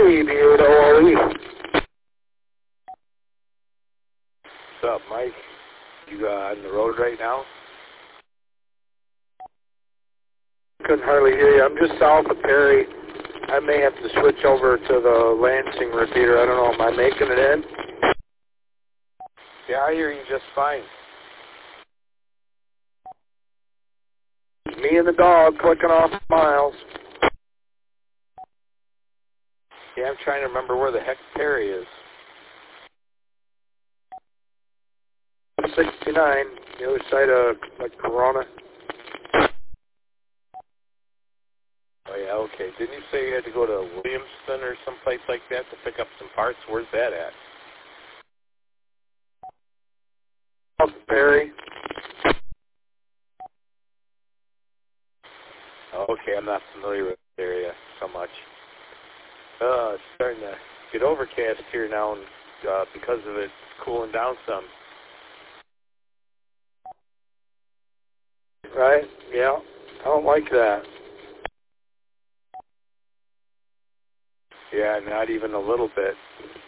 B8OLE. What's up, Mike? You on the road right now? Couldn't hardly hear you. I'm just south of Perry. I may have to switch over to the Lansing repeater. I don't know. Am I making it in? Yeah, I hear you just fine. It's me and the dog clicking off miles. Yeah, I'm trying to remember where the heck Perry is. 69, the other side of like Corona. Oh, yeah, okay. Didn't you say you had to go to Williamston or someplace like that to pick up some parts? Where's that at? South of Perry. Oh, okay, I'm not familiar with the area so much. It's starting to get overcast here now, and because of it, it's cooling down some. Right? Yeah. I don't like that. Yeah, not even a little bit.